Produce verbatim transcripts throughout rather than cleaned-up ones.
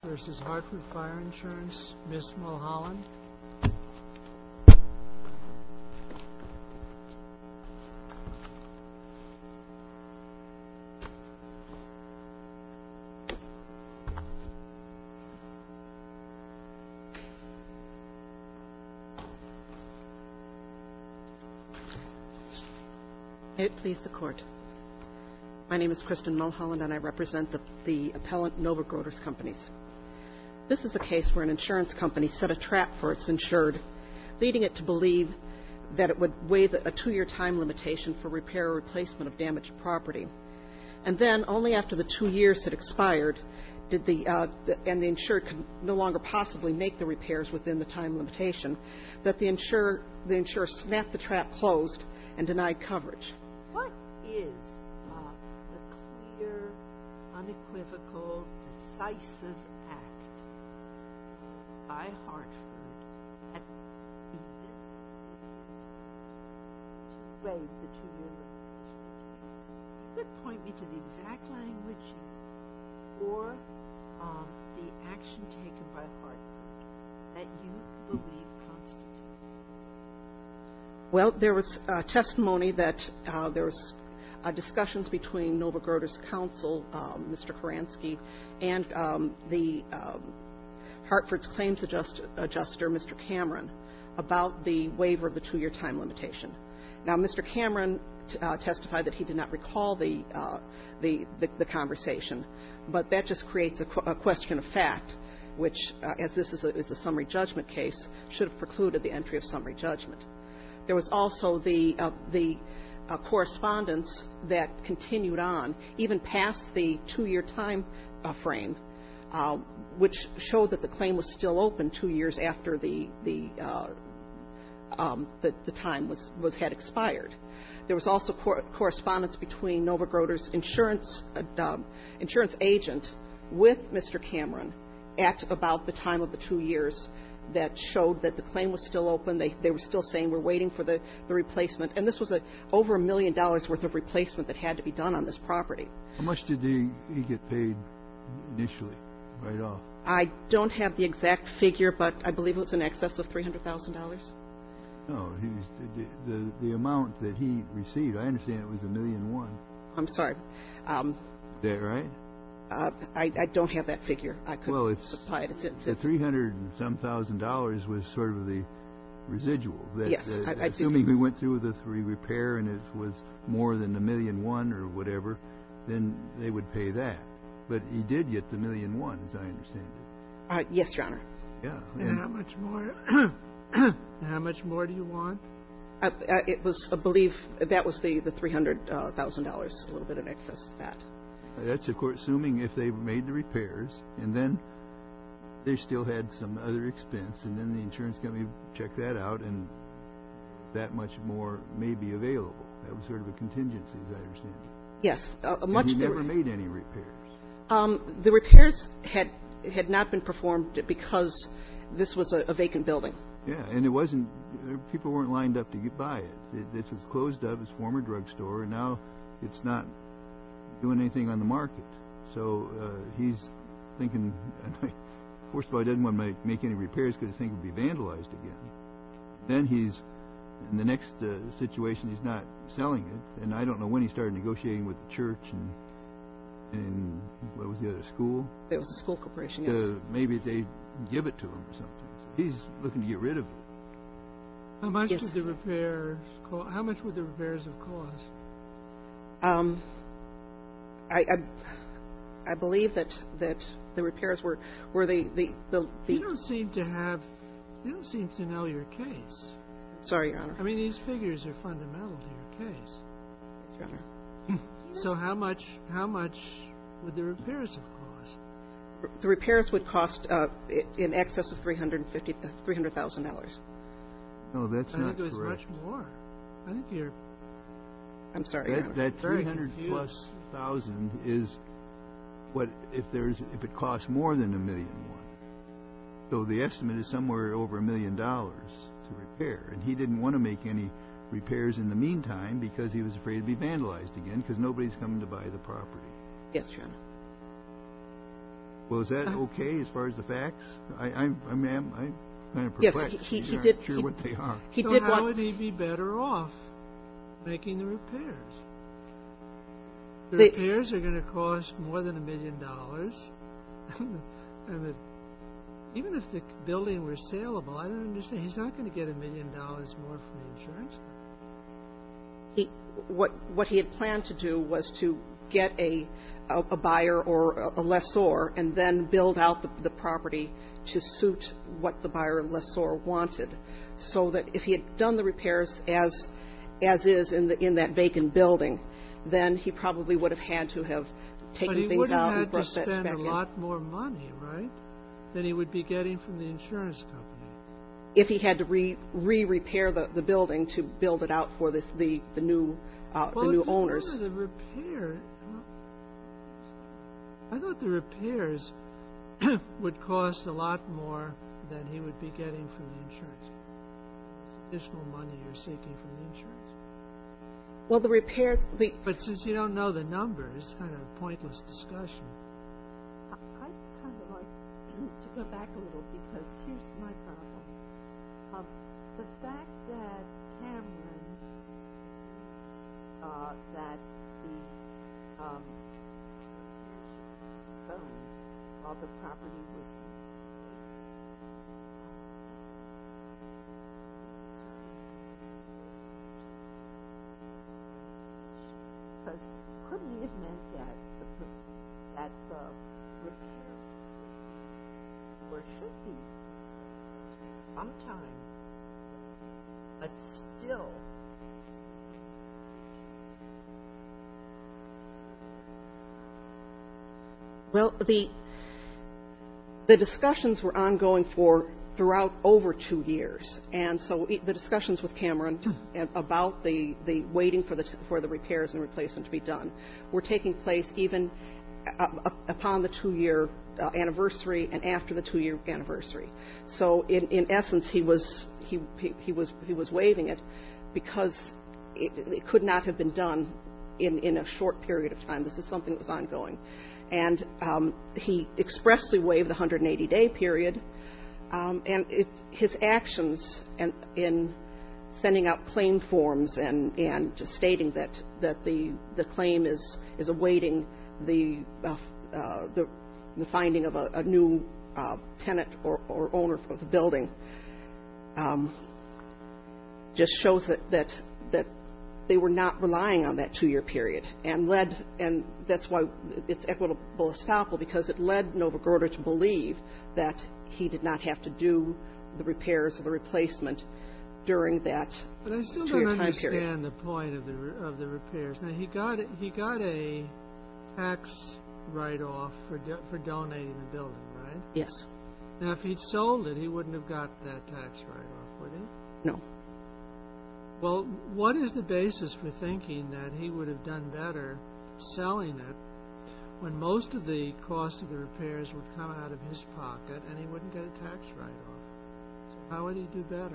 versus Hartford Fire Insurance, Miss Mulholland. May it please the Court. My name is Kristen Mulholland, and I represent the, the appellant Nova Grocers Companies. This is a case where an insurance company set a trap for its insured, leading it to believe that it would waive a two-year time limitation for repair or replacement of damaged property. And then, only after the two years had expired, did the, uh, the and the insured could no longer possibly make the repairs within the time limitation, that the insurer, the insurer snapped the trap closed and denied coverage. What is uh, the clear, unequivocal, decisive act by Hartford at the to waive the two-year limitation? You could point me to the exact language or um, the action taken by Hartford that you believe constitutes. Well, there was uh, testimony that uh, there was uh, discussions between Nova Grocers counsel, um, Mister Karansky, and um, the um, Hartford's claims adjuster, adjuster, Mister Cameron, about the waiver of the two-year time limitation. Now, Mister Cameron t- uh, testified that he did not recall the, uh, the, the, the conversation, but that just creates a, qu- a question of fact, which, uh, as this is a, is a summary judgment case, should have precluded the entry of summary judgment. There was also the uh, the uh, correspondence that continued on, even past the two-year time uh, frame, uh, which showed that the claim was still open two years after the the uh, um, the, the time was, was had expired. There was also cor- correspondence between Nova Grocers' insurance uh, um, insurance agent with Mister Cameron at about the time of the two years. That showed that the claim was still open. They they were still saying we're waiting for the, the replacement. And this was a, over a million dollars worth of replacement that had to be done on this property. How much did he, he get paid initially, right off? I don't have the exact figure, but I believe it was in excess of three hundred thousand dollars. No, he was, the, the the amount that he received, I understand it was a million one. I'm sorry. Um, Is that right? Uh, I, I don't have that figure. I could well, it's, supply it. It's, it's, the three hundred and some thousand dollars was sort of the residual. That, yes, that, I, I assuming do. we went through the three repair and it was more than a million one or whatever, then they would pay that. But he did get the million one, as I understand it. Uh, yes, Your Honor. Yeah. And, and how much more? How much more do you want? Uh, uh, it was, I believe, that was the the three hundred thousand dollars, a little bit in excess of that. That's, of course, assuming if they made the repairs, and then they still had some other expense, and then the insurance company checked that out, and that much more may be available. That was sort of a contingency, as I understand it. Yes, uh, much. And he never the, made any repairs. Um, the repairs had had not been performed because this was a, a vacant building. Yeah, and it wasn't. People weren't lined up to get by it. It, it was closed up. It's a former drugstore, and now it's not doing anything on the market. So uh, he's thinking, first of all, he doesn't want to make, make any repairs because he thinks it would be vandalized again. Then he's, in the next uh, situation, he's not selling it, and I don't know when he started negotiating with the church and, and what was the other, school? There was a school corporation, yes. Uh, maybe they give it to him or something. So he's looking to get rid of it. How much Yes. did the repairs cost? How much would the repairs have cost? Um, I, I, I believe that, that the repairs were, were the, the, the, the... You don't seem to have, you don't seem to know your case. Sorry, Your Honor. I mean, these figures are fundamental to your case. Yes, Your Honor. So how much, how much would the repairs have cost? The repairs would cost uh, in excess of three hundred fifty, three hundred thousand dollars. No, that's I not think it was correct. much more. I think you're I'm sorry, Your That, Honor. that Very three hundred confused. plus thousand is what if there's if it costs more than a million one. So the estimate is somewhere over a million dollars to repair, and he didn't want to make any repairs in the meantime because he was afraid to be vandalized again because nobody's coming to buy the property. Yes, Your Honor. Well, is that okay as far as the facts? I, I'm, I'm, I'm kind of Yes, perplexed. he- he I'm did- not sure he- what they are. He so did how want. would he be better off making the repairs? The The- repairs are going to cost more than a million dollars. And if, even if the building were saleable, I don't understand. He's not going to get a million dollars more from the insurance company. He, what what he had planned to do was to get a a, a buyer or a, a lessor and then build out the, the property to suit what the buyer and lessor wanted, so that if he had done the repairs as as is in the in that vacant building, then he probably would have had to have taken But he things would have out and had to brought that spend back a in. lot more money, right, than he would be getting from the insurance company. If he had to re re repair the, the building to build it out for the the, the new uh, Well, the new it's owners. none of the repair. I thought the repairs would cost a lot more than he would be getting from the insurance. It's additional money you're seeking from the insurance. Well, the repairs the But since you don't know the numbers, it's kind of a pointless discussion. I- I'd kind of like to go back a little because here's my problem. Um, the fact that Cameron, uh, that the um, owned while the property was because couldn't he have meant that the pro- that the repair or should be sometime, but still well the the discussions were ongoing for throughout over two years, and so e- the discussions with Cameron and about the, the waiting for the t- for the repairs and replacement to be done were taking place even uh, up- upon the two-year uh, anniversary and after the two-year anniversary. So in, in essence, he was he, he he was he was waiving it because it, it could not have been done in in a short period of time. This is something that was ongoing, and um, he expressly waived the one hundred eighty day period. Um, and it, his actions and in sending out claim forms and, and stating that, that the, the claim is, is awaiting the, uh, uh, the, the finding of a, a new uh, tenant or, or owner of the building um, just shows that, that, that they were not relying on that two-year period, and led, and that's why it's equitable estoppel, because it led Novogorod to believe that he did not have to do the repairs or the replacement during that But I still two-year don't time understand period. the point of the re- of the repairs. Now he got he got a tax write-off for do, for donating the building, right? Yes. Now if he'd sold it, he wouldn't have got that tax write-off, would he? No. Well, what is the basis for thinking that he would have done better selling it when most of the cost of the repairs would come out of his pocket and he wouldn't get a tax write-off? So how would he do better?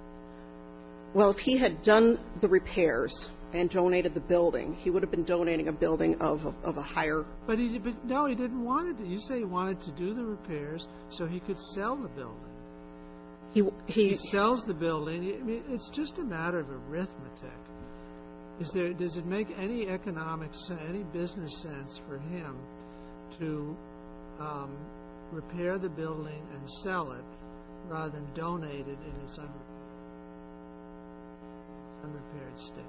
Well, if he had done the repairs and donated the building, he would have been donating a building of a, of a higher. But he, but no, he didn't want to. You say he wanted to do the repairs so he could sell the building. He He he sells the building. I mean, it's just a matter of arithmetic. Is there? Does it make any economic sense, any business sense for him to um, repair the building and sell it rather than donate it in its unrepaired, unrepaired state?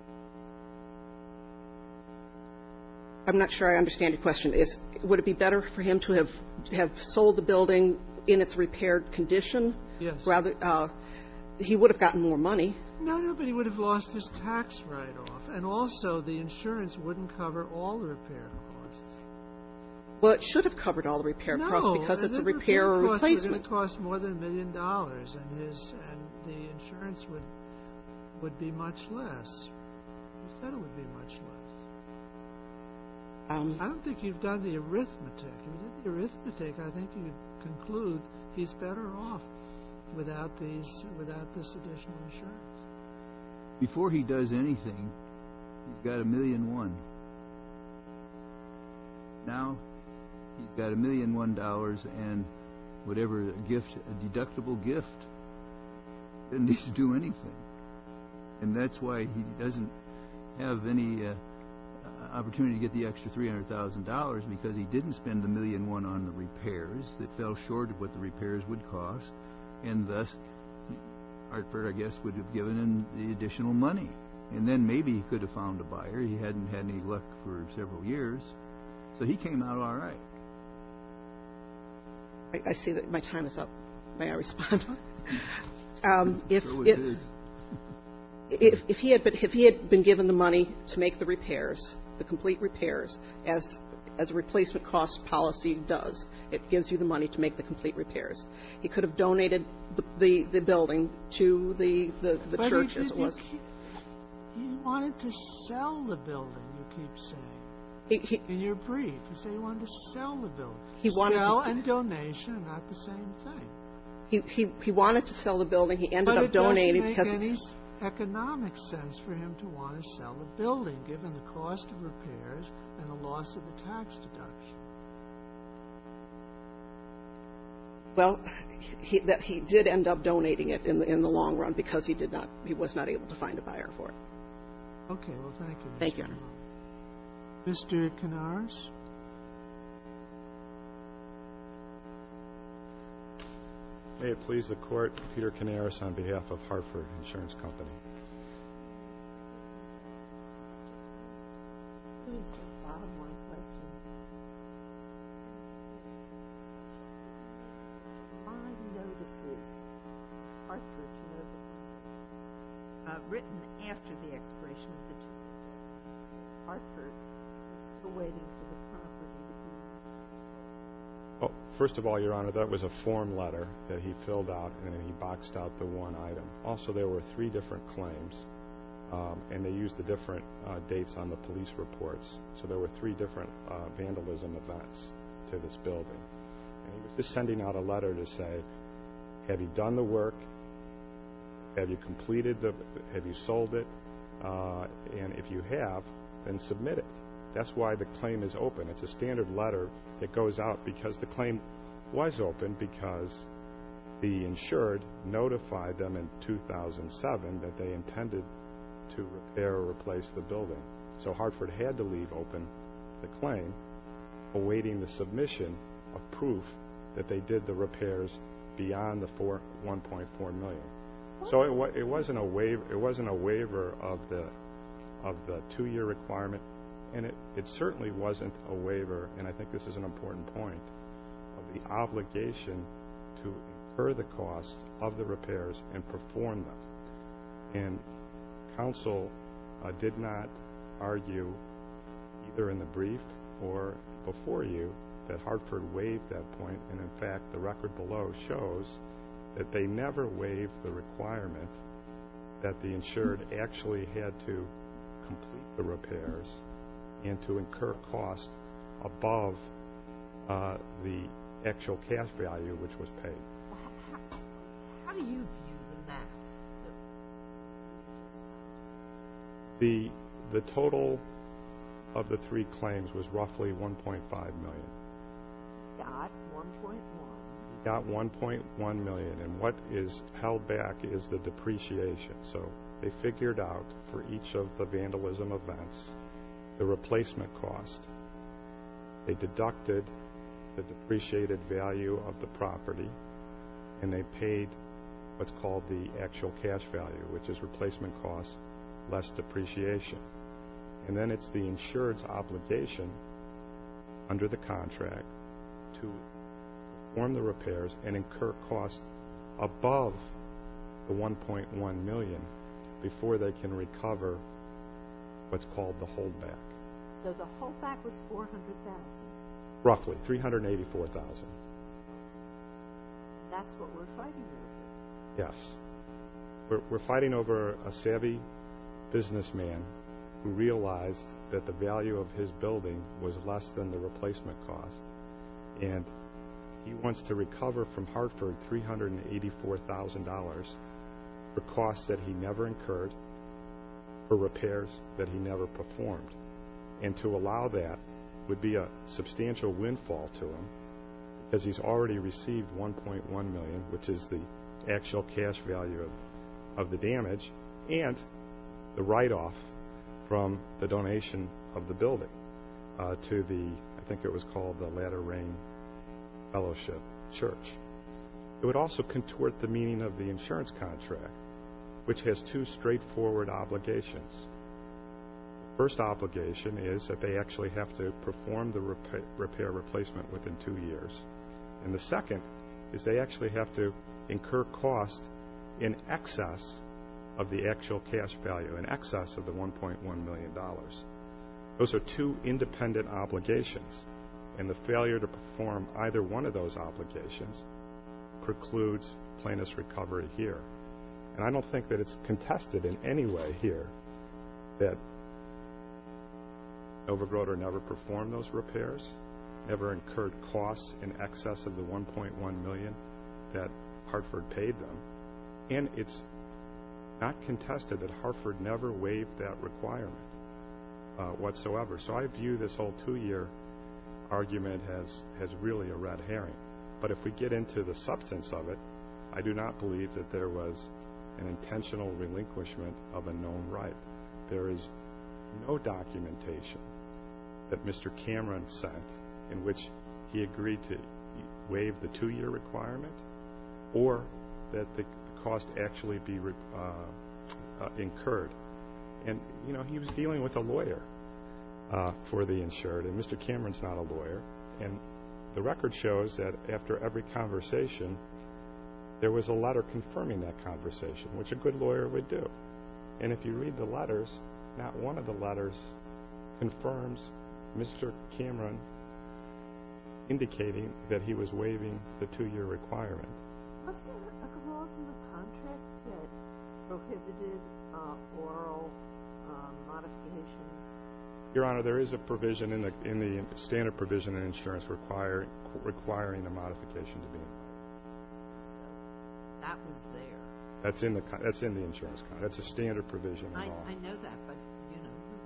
I'm not sure I understand your question. Is would it be better for him to have have sold the building in its repaired condition? Yes. Rather, uh, he would have gotten more money. No, no, but he would have lost his tax write-off, and also the insurance wouldn't cover all the repair costs. Well, it should have covered all the repair no, costs because it's the a repair or costs replacement. Would cost more than a million dollars, and his and the insurance would would be much less. You said it would be much less. Um, I don't think you've done the arithmetic. If you did the arithmetic, I think you'd conclude he's better off without these without this additional insurance. Before he does anything, he's got a million one. Now he's got a million one dollars and whatever gift, a deductible gift, doesn't need to do anything. And that's why he doesn't have any uh, opportunity to get the extra three hundred thousand dollars, because he didn't spend the million one on the repairs that fell short of what the repairs would cost, and thus Hartford, I guess, would have given him the additional money. And then maybe he could have found a buyer. He hadn't had any luck for several years. So he came out all right. I, I see that my time is up. May I respond? um, if, so if, if, if, he had been, if he had been given the money to make the repairs, the complete repairs, as as a replacement cost policy does, it gives you the money to make the complete repairs. He could have donated the the, the building to the, the, the but church he, as it was. He, he wanted to sell the building, you keep saying. He, he, In your brief, you say he wanted to sell the building. He wanted sell to, and donation are not the same thing. He, he he wanted to sell the building. He ended but up donating it because doesn't make any economic sense for him to want to sell the building, given the cost of repairs and the loss of the tax deduction. well, he that he did end up donating it in the in the long run because he did not he was not able to find a buyer for it. Okay, well, thank you. Mister Thank you. Mister Canaris? May it please the Court, Peter Canaris on behalf of Hartford Insurance Company. Bottom line question. My notices, Hartford, you know, the, uh, written after the expiration of the two years. Hartford is still waiting for the property to be restored. Oh, first of all, Your Honor, that was a form letter that he filled out, and then he boxed out the one item. Also, there were three different claims, um, and they used the different uh, dates on the police reports. So there were three different uh, vandalism events to this building. And he was just sending out a letter to say, have you done the work? Have you completed the, have you sold it? Uh, and if you have, then submit it. That's why the claim is open. It's a standard letter that goes out because the claim was open because the insured notified them in two thousand seven that they intended to repair or replace the building. So Hartford had to leave open the claim, awaiting the submission of proof that they did the repairs beyond the four, one point four million. So it, wa- it wasn't a waiver. It wasn't a waiver of the of the two-year requirement. And it, it certainly wasn't a waiver, and I think this is an important point, of the obligation to incur the cost of the repairs and perform them. And counsel uh, did not argue either in the brief or before you that Hartford waived that point, and in fact the record below shows that they never waived the requirement that the insured actually had to complete the repairs and to incur costs above uh, the actual cash value which was paid. Well, how, how do you view the math? The the total of the three claims was roughly one point five million. Got one point one. Got one point one million, and what is held back is the depreciation. So they figured out for each of the vandalism events the replacement cost. They deducted the depreciated value of the property, and they paid what's called the actual cash value, which is replacement cost less depreciation. And then it's the insured's obligation under the contract to perform the repairs and incur costs above the one point one million before they can recover what's called the holdback. So the holdback was four hundred thousand. Roughly three hundred eighty-four thousand. That's what we're fighting over. Yes. We're, we're fighting over a savvy businessman who realized that the value of his building was less than the replacement cost. And he wants to recover from Hartford three hundred eighty-four thousand dollars for costs that he never incurred, for repairs that he never performed. And to allow that would be a substantial windfall to him because he's already received one point one million dollars, which is the actual cash value of, of the damage, and the write-off from the donation of the building uh, to the, I think it was called the Latter Rain Fellowship Church. It would also contort the meaning of the insurance contract, which has two straightforward obligations. The first obligation is that they actually have to perform the repair, repair replacement within two years. And the second is they actually have to incur cost in excess of the actual cash value, in excess of the one point one million dollars. Those are two independent obligations, and the failure to perform either one of those obligations precludes plaintiff's recovery here. And I don't think that it's contested in any way here that Novigrodr never performed those repairs, never incurred costs in excess of the one point one million dollars that Hartford paid them, and it's not contested that Hartford never waived that requirement uh, whatsoever. So I view this whole two-year argument as, as really a red herring. But if we get into the substance of it, I do not believe that there was an intentional relinquishment of a known right. There is no documentation that Mister Cameron sent in which he agreed to waive the two-year requirement or that the cost actually be uh, uh, incurred. And, you know, he was dealing with a lawyer uh, for the insured, and Mister Cameron's not a lawyer. And the record shows that after every conversation, there was a letter confirming that conversation, which a good lawyer would do. And if you read the letters, not one of the letters confirms Mister Cameron indicating that he was waiving the two-year requirement. Was there a clause in the contract that prohibited uh, oral uh, modifications? Your Honor, there is a provision in the in the standard provision in insurance require, requiring a modification to be made. So that was there. That's in the that's in the insurance contract. That's a standard provision in I, law. I know that, but you know who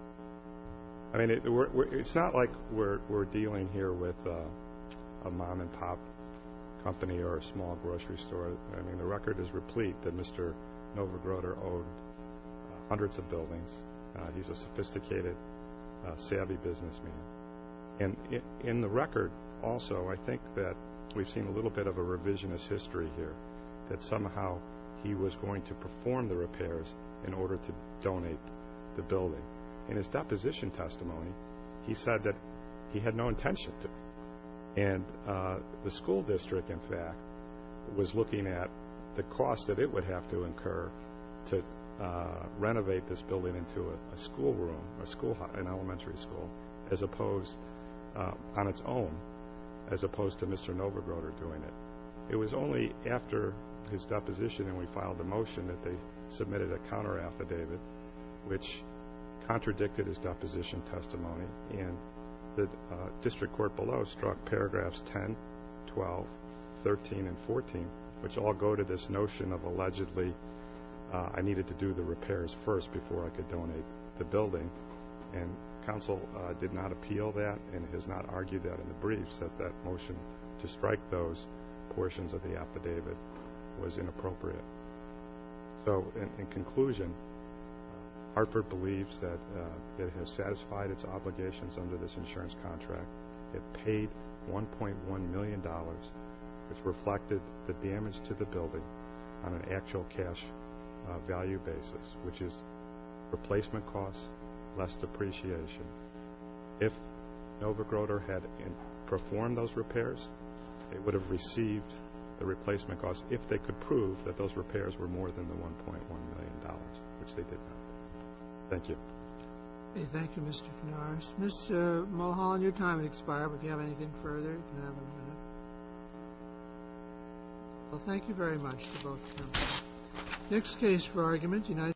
knows? I mean, it, we're, we're, it's not like we're we're dealing here with uh, a mom and pop company or a small grocery store. I mean, the record is replete that Mister Novigrodr owed uh, hundreds of buildings. Uh, he's a sophisticated, uh, savvy businessman. And in, in the record, also, I think that we've seen a little bit of a revisionist history here, that somehow he was going to perform the repairs in order to donate the building. In his deposition testimony, he said that he had no intention to. And uh, the school district, in fact, was looking at the cost that it would have to incur to uh, renovate this building into a, a schoolroom, a school, an elementary school, as opposed uh, on its own, as opposed to Mister Novigrodr doing it. It was only after his deposition and we filed the motion that they submitted a counter affidavit, which contradicted his deposition testimony, and the uh, district court below struck paragraphs ten, twelve, thirteen, and fourteen, which all go to this notion of allegedly uh, I needed to do the repairs first before I could donate the building. And counsel uh, did not appeal that and has not argued that in the briefs, that that motion to strike those portions of the affidavit was inappropriate. So in, in conclusion, Hartford believes that uh, it has satisfied its obligations under this insurance contract. It paid one point one million dollars, which reflected the damage to the building on an actual cash uh, value basis, which is replacement costs less depreciation. If Novigrodr had in, performed those repairs, they would have received the replacement costs if they could prove that those repairs were more than the one point one million dollars, which they did not. Thank you. Hey, thank you, Mister Canaris. Mister Mulholland, your time has expired, but if you have anything further, you can have a minute. Well, thank you very much to both counsel. Next case for argument, United